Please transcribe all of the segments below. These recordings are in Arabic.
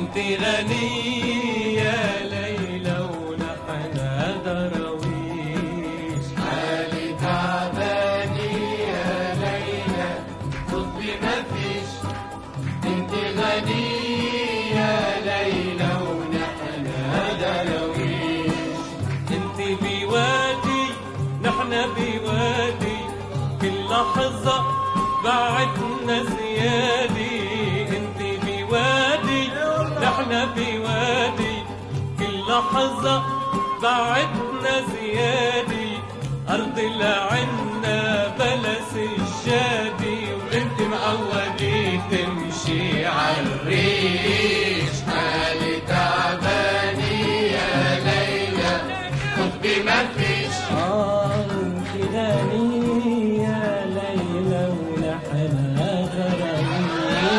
انت غنية يا ليلى ونحن دراويش. حالي تعباني يا ليلى خطبي مفيش. انت غنية يا ليلى ونحن دراويش. انت بوادي نحن بوادي كل لحظة بعدنا زيادي. انت بوادي نحن بوادي كل لحظة بعدنا زيادي. أرض العنا بلس الشادي وانت معودي تمشي عالريش. حالي تعباني يا ليلى خطبي مفيش. انت غنية يا ليلى ونحن دراويش.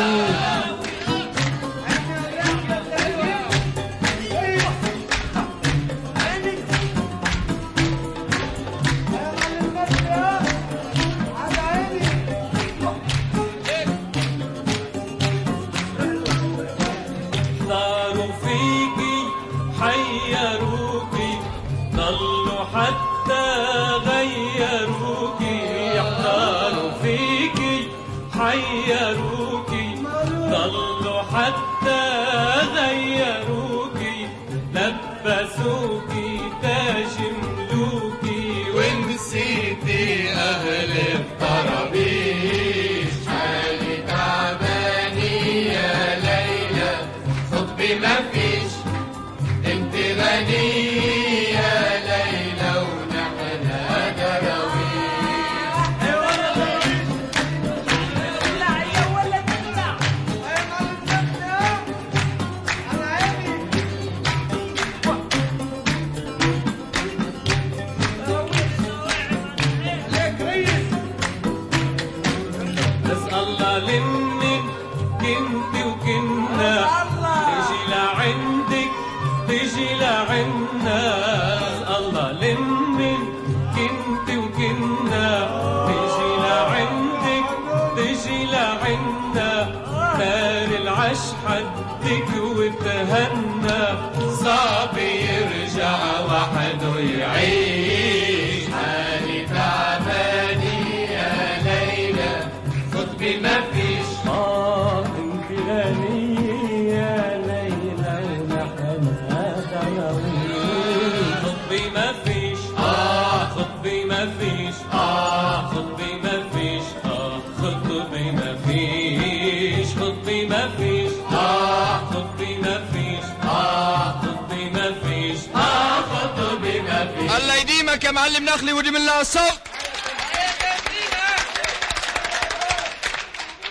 اختاروا فيكي حيروكي ضلوا حتى غيروكي. اختاروا فيكي حيروكي ضلوا حتى غيروكي. لبسوكي تاج ملوكي ونسيتي أهل الطرابيش. حالي تعباني يا ليلى خطبي مفيش. انت غنية يا ليلى ونحن دراويش. بس الله لمن كنت وكنا تيجي لعندك تيجي لعنا. الله لمن كنت وكنا تيجي لعندك تيجي لعنا. دار العش حدك وتهنى صعب يرجع وحده يعيش. حالي تعباني يا ليلى خطبي مفيش. انت غنية يا ليلى ونحن دراويش. خطبي مفيش خطبي مفيش خطبي مفيش خطبي مفيش خطبي مفيش خطبي مفيش خطبي مفيش خطبي مفيش. الله يديمك يا معلم نخلي ودي من الله الصوت.